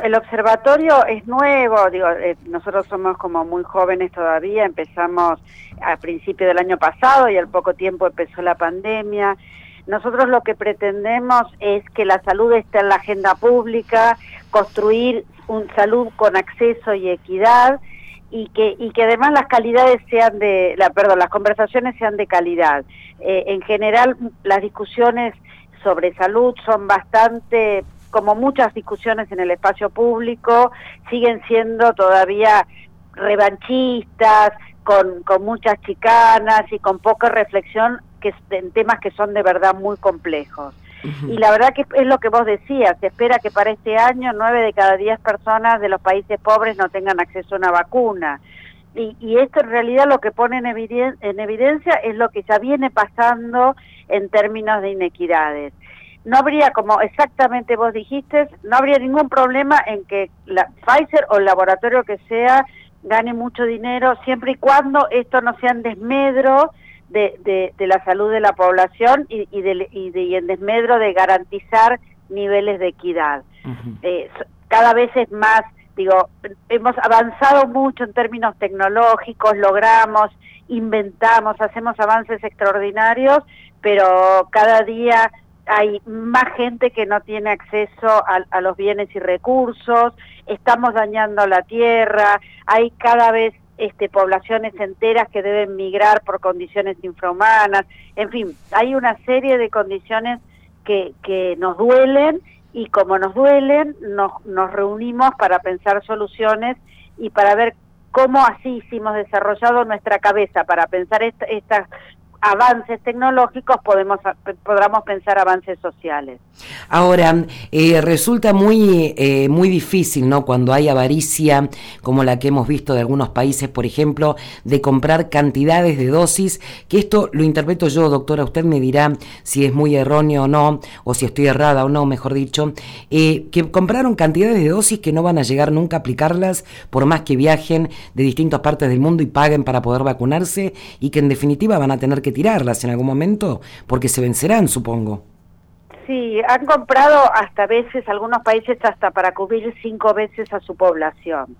el observatorio es nuevo, digo, nosotros somos como muy jóvenes todavía, empezamos a principio del año pasado y al poco tiempo empezó la pandemia. Nosotros lo que pretendemos es que la salud esté en la agenda pública, construir un salud con acceso y equidad, y que además las calidades sean las conversaciones sean de calidad. En general, las discusiones sobre salud son bastante, como muchas discusiones en el espacio público, siguen siendo todavía revanchistas, con muchas chicanas y con poca reflexión en temas que son de verdad muy complejos. Uh-huh. Y la verdad que es lo que vos decías, se espera que para este año 9 de cada 10 personas de los países pobres no tengan acceso a una vacuna. Y esto en realidad lo que pone en evidencia es lo que ya viene pasando en términos de inequidades. No habría, como exactamente vos dijiste, no habría ningún problema en que Pfizer o el laboratorio que sea gane mucho dinero, siempre y cuando esto no sea en desmedro de la salud de la población y en desmedro de garantizar niveles de equidad. Uh-huh. Cada vez es más, digo, hemos avanzado mucho en términos tecnológicos, logramos, inventamos, hacemos avances extraordinarios, pero cada día hay más gente que no tiene acceso a los bienes y recursos, estamos dañando la tierra, hay cada vez poblaciones enteras que deben migrar por condiciones infrahumanas, en fin, hay una serie de condiciones que nos duelen, y como nos duelen, nos reunimos para pensar soluciones y para ver cómo así hemos desarrollado nuestra cabeza para pensar estas avances tecnológicos, podamos pensar avances sociales. Ahora, resulta muy difícil, ¿no?, cuando hay avaricia, como la que hemos visto de algunos países, por ejemplo, de comprar cantidades de dosis, que esto lo interpreto yo, doctora, usted me dirá si es muy erróneo o no, o si estoy errada o no, mejor dicho, que compraron cantidades de dosis que no van a llegar nunca a aplicarlas, por más que viajen de distintas partes del mundo y paguen para poder vacunarse, y que en definitiva van a tener que tirarlas en algún momento, porque se vencerán, supongo. Sí, han comprado hasta veces, algunos países hasta para cubrir 5 veces a su población.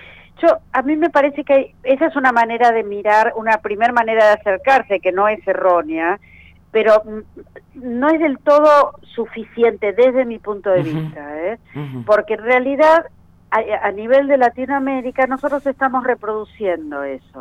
A mí me parece que esa es una manera de mirar, una primera manera de acercarse, que no es errónea, pero no es del todo suficiente desde mi punto de vista, uh-huh. Porque en realidad a nivel de Latinoamérica nosotros estamos reproduciendo eso.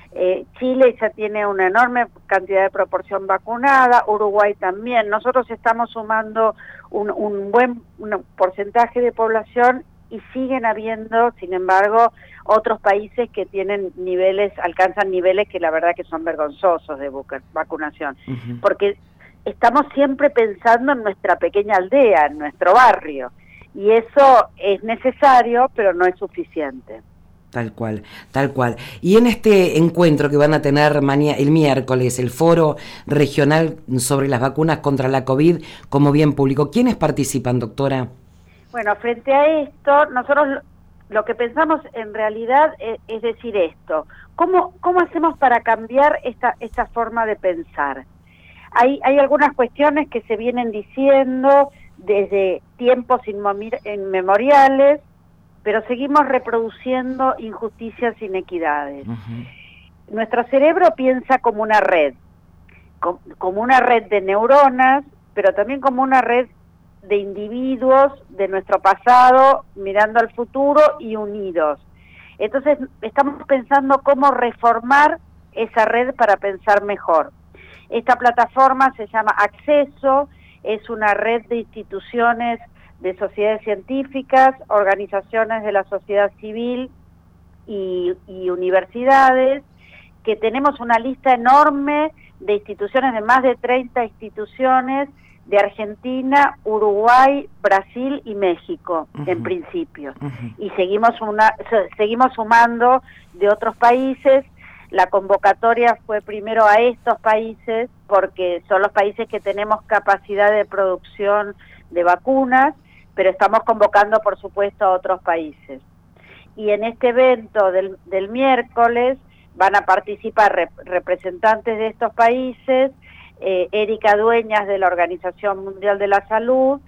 Chile ya tiene una enorme cantidad de proporción vacunada, Uruguay también. Nosotros estamos sumando un buen porcentaje de población y siguen habiendo, sin embargo, otros países que alcanzan niveles que la verdad que son vergonzosos de vacunación. Uh-huh. Porque estamos siempre pensando en nuestra pequeña aldea, en nuestro barrio, y eso es necesario, pero no es suficiente. Tal cual. Y en este encuentro que van a tener el miércoles, el Foro Regional sobre las Vacunas contra la COVID como Bien Público, ¿quiénes participan, doctora? Bueno, frente a esto, nosotros lo que pensamos en realidad es decir esto. ¿Cómo hacemos para cambiar esta forma de pensar? Hay algunas cuestiones que se vienen diciendo desde tiempos inmemoriales, pero seguimos reproduciendo injusticias e inequidades. Uh-huh. Nuestro cerebro piensa como una red de neuronas, pero también como una red de individuos de nuestro pasado mirando al futuro y unidos. Entonces estamos pensando cómo reformar esa red para pensar mejor. Esta plataforma se llama Acceso, es una red de instituciones de sociedades científicas, organizaciones de la sociedad civil y universidades, que tenemos una lista enorme de instituciones, de más de 30 instituciones de Argentina, Uruguay, Brasil y México, uh-huh. En principio. Uh-huh. Y seguimos sumando de otros países. La convocatoria fue primero a estos países, porque son los países que tenemos capacidad de producción de vacunas, pero estamos convocando, por supuesto, a otros países. Y en este evento del miércoles van a participar representantes de estos países, Erika Dueñas de la Organización Mundial de la Salud,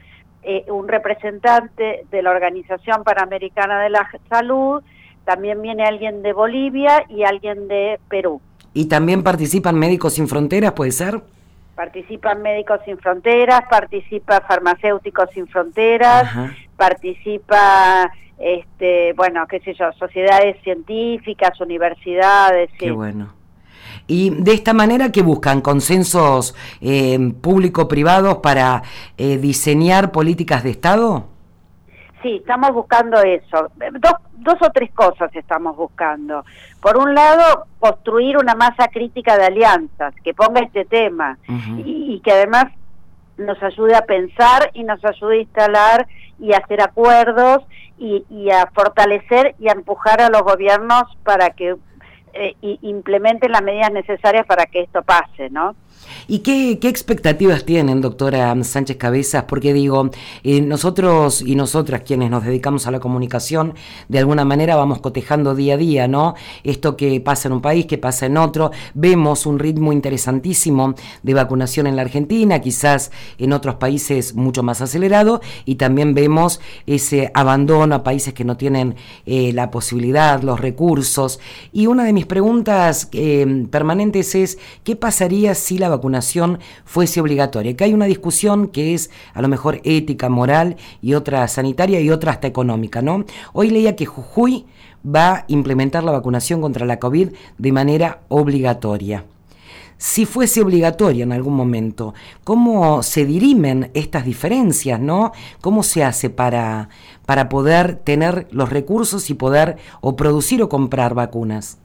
un representante de la Organización Panamericana de la Salud, también viene alguien de Bolivia y alguien de Perú. ¿Y también participan Médicos Sin Fronteras, puede ser? Participan Médicos Sin Fronteras, participa Farmacéuticos Sin Fronteras, ajá, participa, bueno, qué sé yo, sociedades científicas, universidades. Qué sí. Bueno. Y de esta manera, ¿qué buscan? ¿Consensos público-privados para diseñar políticas de Estado? Sí, estamos buscando eso. Dos o tres cosas estamos buscando. Por un lado, construir una masa crítica de alianzas que ponga este tema y que además nos ayude a pensar y nos ayude a instalar y a hacer acuerdos y a fortalecer y a empujar a los gobiernos para que implementen las medidas necesarias para que esto pase, ¿no? ¿Y qué expectativas tienen, doctora Sánchez Cabezas? Porque digo, nosotros y nosotras quienes nos dedicamos a la comunicación, de alguna manera vamos cotejando día a día, ¿no? Esto que pasa en un país, que pasa en otro, vemos un ritmo interesantísimo de vacunación en la Argentina, quizás en otros países mucho más acelerado, y también vemos ese abandono a países que no tienen la posibilidad, los recursos. Y una de mis preguntas permanentes es, ¿qué pasaría si la vacunación fuese obligatoria? Que hay una discusión que es a lo mejor ética, moral y otra sanitaria y otra hasta económica, ¿no? Hoy leía que Jujuy va a implementar la vacunación contra la COVID de manera obligatoria. Si fuese obligatoria en algún momento, ¿cómo se dirimen estas diferencias, no? ¿Cómo se hace para poder tener los recursos y poder o producir o comprar vacunas?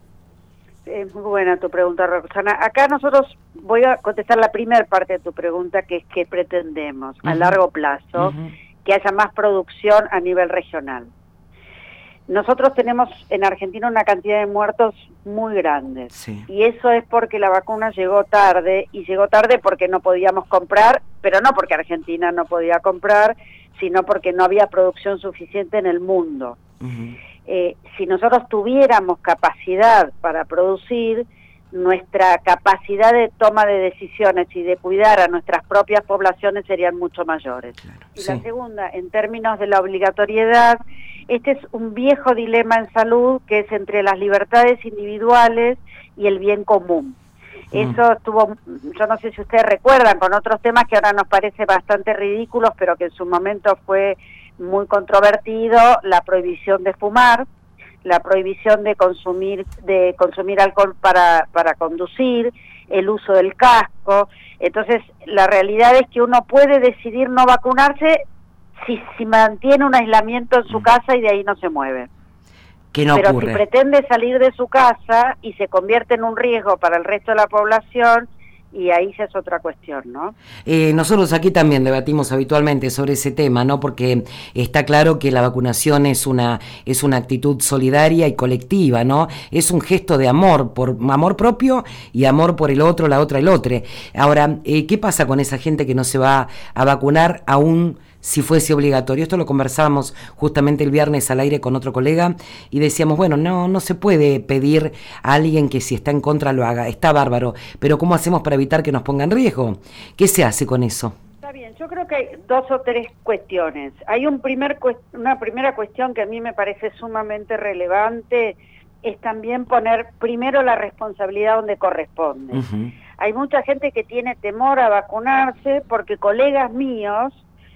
Es muy buena tu pregunta, Roxana. Acá nosotros, voy a contestar la primera parte de tu pregunta, que es qué pretendemos a largo plazo, que haya más producción a nivel regional. Nosotros tenemos en Argentina una cantidad de muertos muy grandes, sí, y eso es porque la vacuna llegó tarde, y llegó tarde porque no podíamos comprar, pero no porque Argentina no podía comprar, sino porque no había producción suficiente en el mundo. Si nosotros tuviéramos capacidad para producir, nuestra capacidad de toma de decisiones y de cuidar a nuestras propias poblaciones serían mucho mayores. Claro, y sí. La segunda, en términos de la obligatoriedad, este es un viejo dilema en salud que es entre las libertades individuales y el bien común. Eso estuvo, yo no sé si ustedes recuerdan, con otros temas que ahora nos parece bastante ridículos, pero que en su momento fue muy controvertido, la prohibición de fumar, la prohibición de consumir alcohol para conducir, el uso del casco. Entonces, la realidad es que uno puede decidir no vacunarse si mantiene un aislamiento en su casa y de ahí no se mueve. Que no Pero ocurre. Si pretende salir de su casa y se convierte en un riesgo para el resto de la población, y ahí ya es otra cuestión, ¿no? Nosotros aquí también debatimos habitualmente sobre ese tema, ¿no? Porque está claro que la vacunación es una actitud solidaria y colectiva, ¿no? Es un gesto de amor, por amor propio y amor por el otro, la otra, el otro. Ahora, ¿qué pasa con esa gente que no se va a vacunar aún si fuese obligatorio? Esto lo conversábamos justamente el viernes al aire con otro colega y decíamos, bueno, no se puede pedir a alguien que si está en contra lo haga, está bárbaro, pero ¿cómo hacemos para evitar que nos ponga en riesgo? ¿Qué se hace con eso? Está bien, yo creo que hay dos o tres cuestiones. Hay una primera cuestión que a mí me parece sumamente relevante, es también poner primero la responsabilidad donde corresponde. Hay mucha gente que tiene temor a vacunarse porque colegas míos,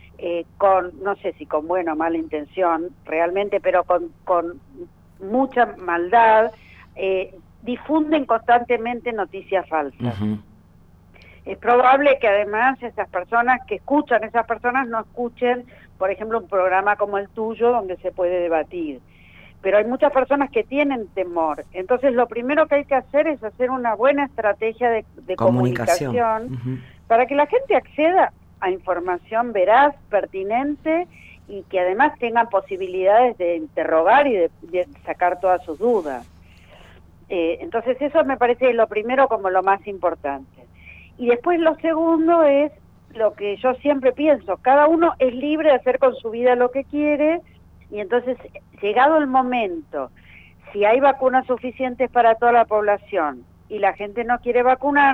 no sé si con buena o mala intención realmente, pero con mucha maldad, difunden constantemente noticias falsas. Es probable que además esas personas que escuchan, esas personas no escuchen, por ejemplo, un programa como el tuyo donde se puede debatir. Pero hay muchas personas que tienen temor. Entonces lo primero que hay que hacer es hacer una buena estrategia de comunicación para que la gente acceda a información veraz, pertinente y que además tengan posibilidades de interrogar y de sacar todas sus dudas. Entonces eso me parece lo primero como lo más importante. Y después lo segundo es lo que yo siempre pienso, cada uno es libre de hacer con su vida lo que quiere y entonces llegado el momento, si hay vacunas suficientes para toda la población y la gente no quiere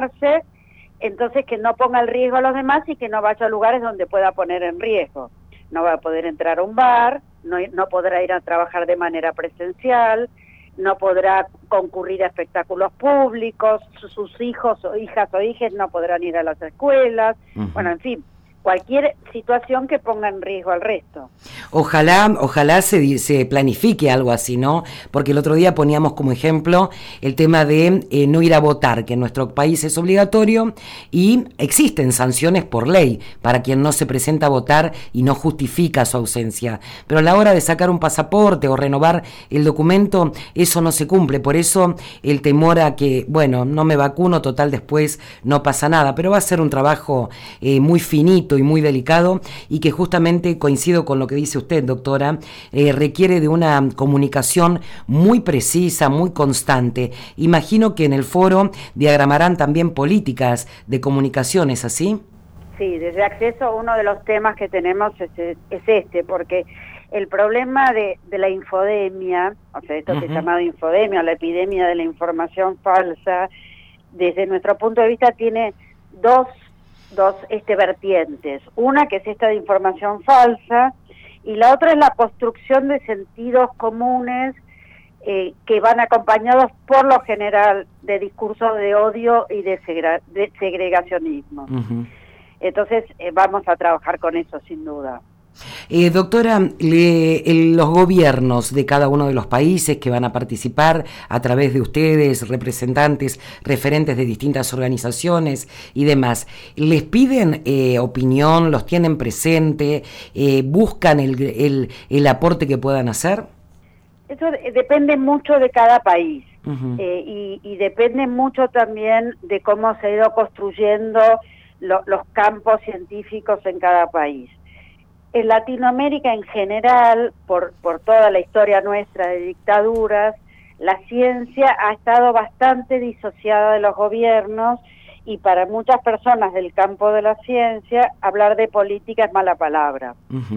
vacunarse, entonces que no ponga en riesgo a los demás y que no vaya a lugares donde pueda poner en riesgo. no va a poder entrar a un bar, no podrá ir a trabajar de manera presencial, no podrá concurrir a espectáculos públicos, sus hijos o hijas o hijas no podrán ir a las escuelas, bueno, en fin, cualquier situación que ponga en riesgo al resto. Ojalá se planifique algo así, ¿no? Porque el otro día poníamos como ejemplo el tema de no ir a votar, que en nuestro país es obligatorio y existen sanciones por ley para quien no se presenta a votar y no justifica su ausencia. Pero a la hora de sacar un pasaporte o renovar el documento, eso no se cumple. Por eso el temor a que, bueno, no me vacuno, total después no pasa nada. Pero va a ser un trabajo muy finito y muy delicado y que justamente coincido con lo que dice usted, doctora, requiere de una comunicación muy precisa, muy constante. Imagino que en el foro diagramarán también políticas de comunicación, ¿es así? Sí, desde Acceso uno de los temas que tenemos es este, porque el problema de la infodemia, o sea, esto que es llamado infodemia, la epidemia de la información falsa, desde nuestro punto de vista tiene dos vertientes. Una que es esta de información falsa y la otra es la construcción de sentidos comunes que van acompañados por lo general de discursos de odio y de segregacionismo. Entonces vamos a trabajar con eso sin duda. Doctora, los gobiernos de cada uno de los países que van a participar a través de ustedes, representantes, referentes de distintas organizaciones y demás, ¿les piden opinión, los tienen presente, buscan el aporte que puedan hacer? Eso depende mucho de cada país y depende mucho también de cómo se ha ido construyendo los campos científicos en cada país. En Latinoamérica en general, por toda la historia nuestra de dictaduras, la ciencia ha estado bastante disociada de los gobiernos y para muchas personas del campo de la ciencia, hablar de política es mala palabra.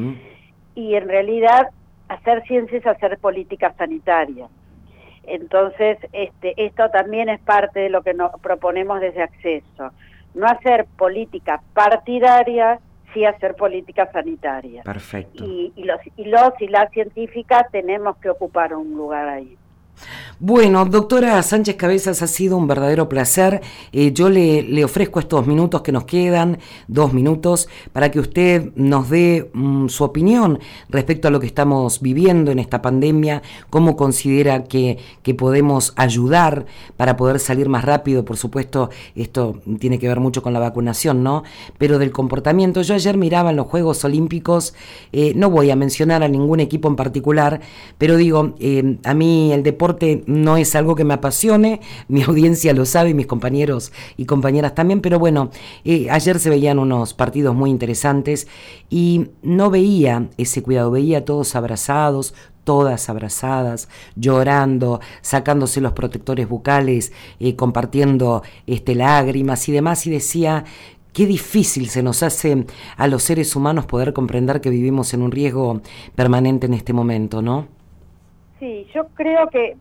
Y en realidad, hacer ciencia es hacer política sanitaria. Entonces, esto también es parte de lo que nos proponemos desde Acceso. No hacer política partidaria, sí hacer política sanitaria. Perfecto. Y las científicas tenemos que ocupar un lugar ahí. Bueno, doctora Sánchez Cabezas, ha sido un verdadero placer. Yo le ofrezco estos minutos que nos quedan, 2 minutos, para que usted nos dé su opinión respecto a lo que estamos viviendo en esta pandemia, cómo considera que podemos ayudar para poder salir más rápido. Por supuesto, esto tiene que ver mucho con la vacunación, ¿no? Pero del comportamiento. Yo ayer miraba en los Juegos Olímpicos, no voy a mencionar a ningún equipo en particular, pero digo, a mí el deporte no es algo que me apasione, mi audiencia lo sabe, mis compañeros y compañeras también, pero bueno, ayer se veían unos partidos muy interesantes y no veía ese cuidado, veía a todos abrazados, todas abrazadas, llorando, sacándose los protectores bucales, compartiendo lágrimas y demás, y decía, qué difícil se nos hace a los seres humanos poder comprender que vivimos en un riesgo permanente en este momento, ¿no? Sí, yo creo que,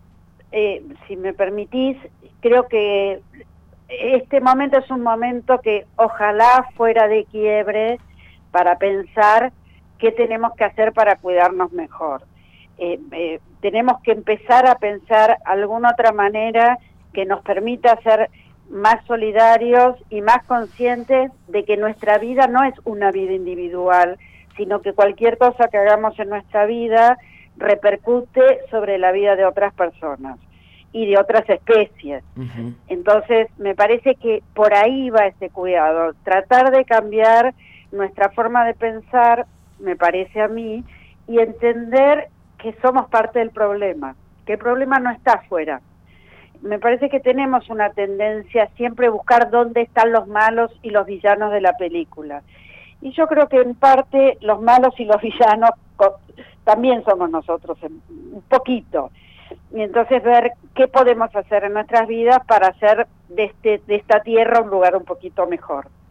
si me permitís, creo que este momento es un momento que ojalá fuera de quiebre para pensar qué tenemos que hacer para cuidarnos mejor. Tenemos que empezar a pensar alguna otra manera que nos permita ser más solidarios y más conscientes de que nuestra vida no es una vida individual, sino que cualquier cosa que hagamos en nuestra vida repercute sobre la vida de otras personas y de otras especies. Entonces, me parece que por ahí va ese cuidado, tratar de cambiar nuestra forma de pensar, me parece a mí, y entender que somos parte del problema, que el problema no está afuera. Me parece que tenemos una tendencia a siempre buscar dónde están los malos y los villanos de la película. Y yo creo que en parte los malos y los villanos también somos nosotros, un poquito. Y entonces ver qué podemos hacer en nuestras vidas para hacer de esta tierra un lugar un poquito mejor.